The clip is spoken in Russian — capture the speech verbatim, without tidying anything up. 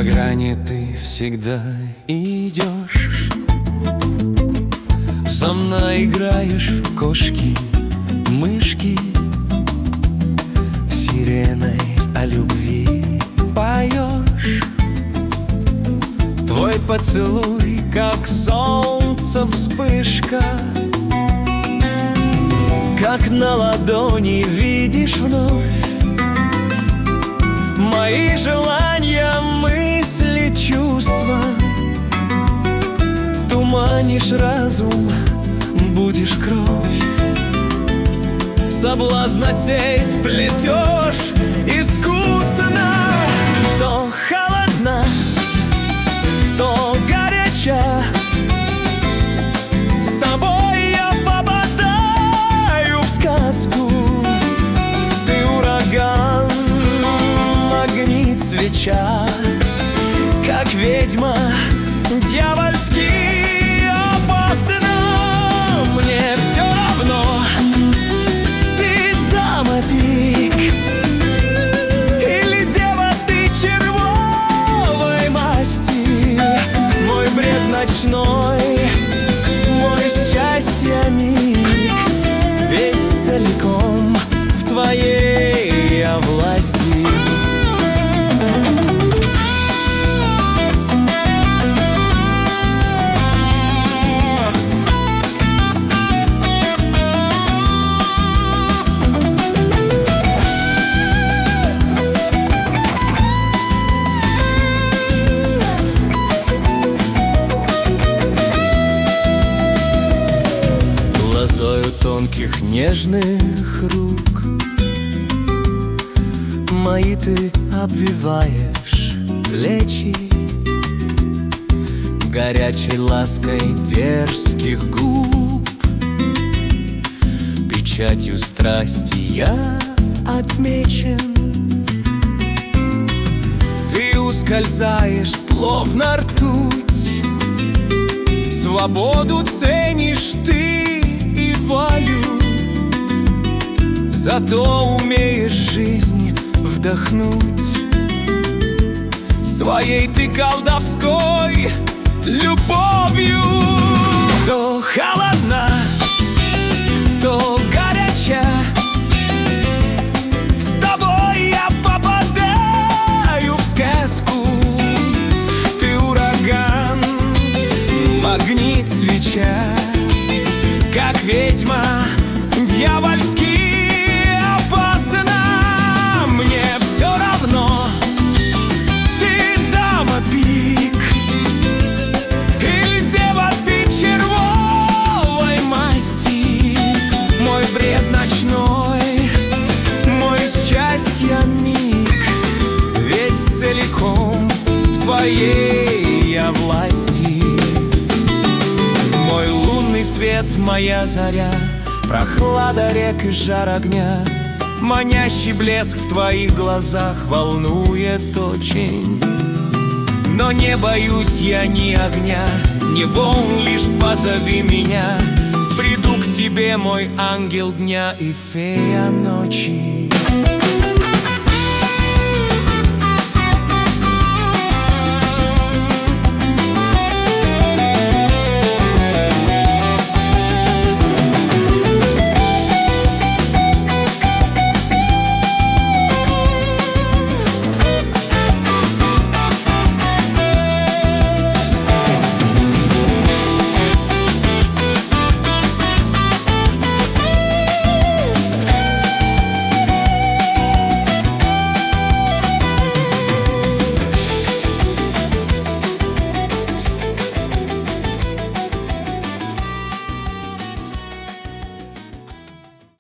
грани ты всегда идешь, со мной играешь в кошки, мышки, сиреной о любви поешь. Твой поцелуй, как солнце вспышка, как на ладони видишь вновь мои желания, мысли, чувства. Туманишь разум, будешь кровь, соблазна сеть плетешь искусно. То холодна, то горяча, с тобой я попадаю в сказку. Ты ураган, магнит, свеча, как ведьма, дьявольски опасна. Мне все равно, ты дама пик или дева ты червовой масти. Мой бред ночной, мой счастья миг, весь целиком в твоей я власти. Тонких нежных рук мои ты обвиваешь плечи, горячей лаской дерзких губ. Печатью страсти я отмечен, ты ускользаешь, словно ртуть. Свободу ценишь ты и волю, зато умеешь жизнь вдохнуть. Своей ты колдовской любовью. То холодна, то горяча, с тобой я попадаю в сказку. Ты ураган, магнит, свеча, как ведьма, дьявольски опасна. Мне все равно, ты дама пик или дева ты червовой масти. Мой бред ночной, мой счастья миг, весь целиком в твоей я власти. Мой лунный свет, моя заря, прохлада рек и жар огня. Манящий блеск в твоих глазах волнует очень. Но не боюсь я ни огня, ни волн, лишь позови меня. Приду к тебе, мой ангел дня и фея ночи.